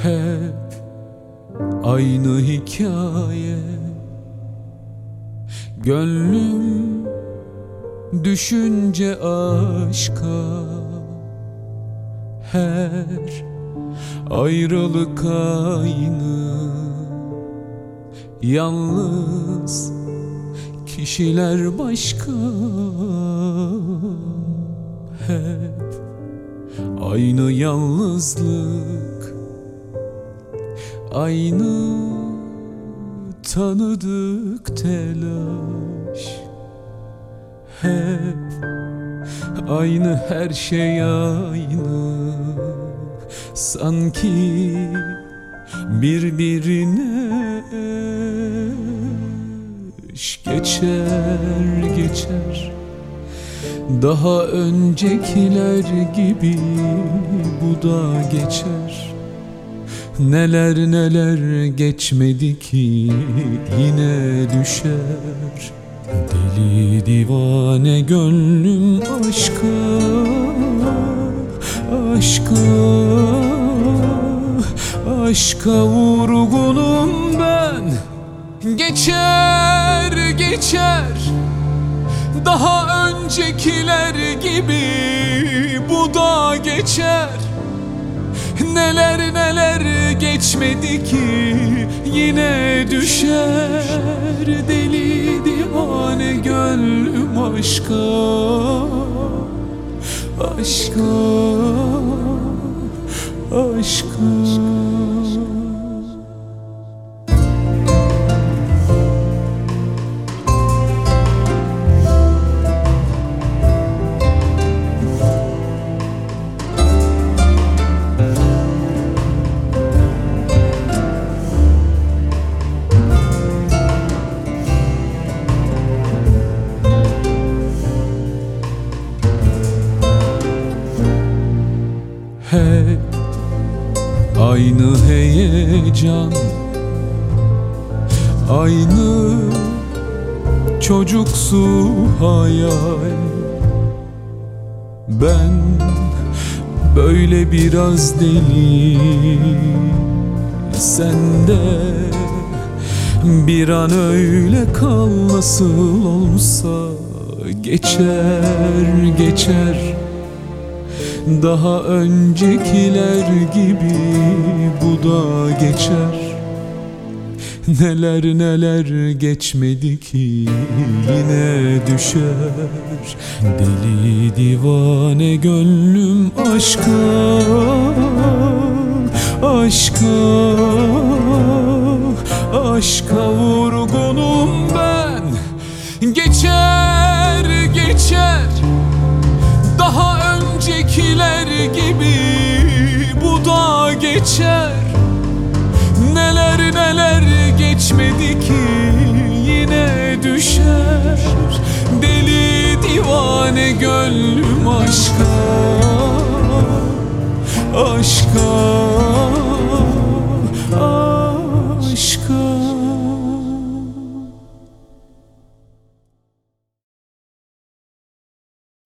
Hep aynı hikaye. Gönlüm düşünce aşka, her ayrılık aynı. Yalnız kişiler başka. Hep aynı yalnızlık, aynı tanıdık telaş. Hep aynı, her şey aynı. Sanki birbirine eş geçer geçer. Daha öncekiler gibi bu da geçer. Neler neler geçmedi ki yine düşer. Deli divane gönlüm aşka, aşka, aşka vurgunum ben. Geçer geçer, daha öncekiler gibi bu da geçer. Neler neler geçmedi ki yine düşer. Deli divane gönlüm aşka, aşka, aşka. Hep aynı heyecan, aynı çocuksu hayal. Ben böyle biraz deli, sen de bir an öyle kal. Nasıl olsa geçer geçer. Daha öncekiler gibi bu da geçer. Neler neler geçmedi ki yine düşer. Deli divane gönlüm aşka, aşka, aşka vurgunum ben. Geçer geçer, daha öncekiler gibi bu da geçer. Neler neler geçmedi ki yine düşer. Deli divane gönlüm aşka, aşka.